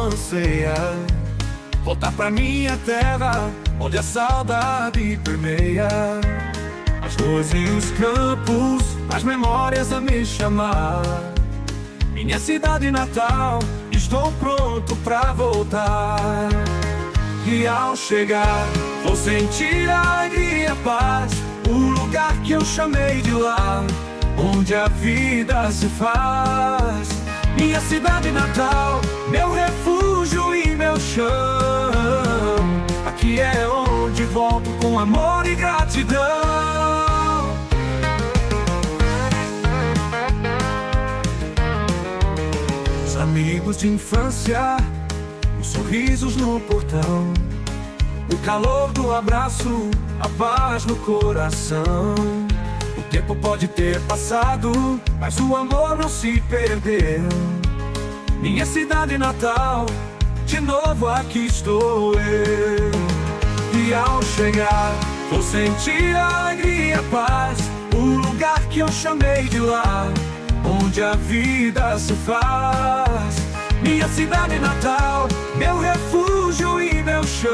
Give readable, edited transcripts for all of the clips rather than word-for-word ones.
anseia voltar pra minha terra, onde a saudade permeia as ruas e os campos, as memórias a me chamar. Minha cidade natal, estou pronto pra voltar. E ao chegar, vou sentir a alegria e a paz, o lugar que eu chamei de lar, onde a vida se faz. Minha cidade natal, meu refúgio e meu chão, aqui é onde volto com amor e gratidão. Os amigos de infância, os sorrisos no portão, o calor do abraço, a paz no coração. O tempo pode ter passado, mas o amor não se perdeu. Minha cidade natal, de novo aqui estou eu. E ao chegar, vou sentir a alegria e a paz, o lugar que eu chamei de lar, onde a vida se faz. Minha cidade natal, meu refúgio e meu chão,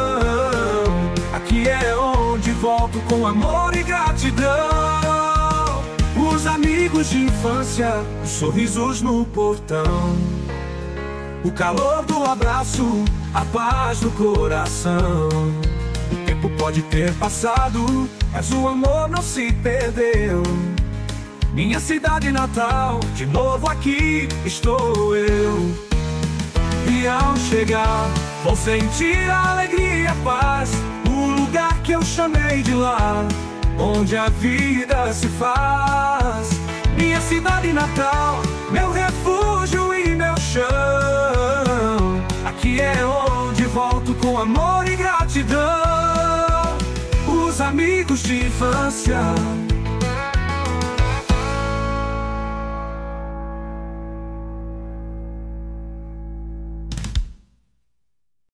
aqui é onde volto com amor e gratidão. Os amigos de infância, os sorrisos no portão, o calor do abraço, a paz no coração. O tempo pode ter passado, mas o amor não se perdeu. Minha cidade natal, de novo aqui estou eu. E ao chegar, vou sentir a alegria e a paz, o lugar que eu chamei de lar, onde a vida se faz. Minha cidade natal, meu refúgio e meu chão, aqui é onde volto com amor e gratidão. Os amigos de infância,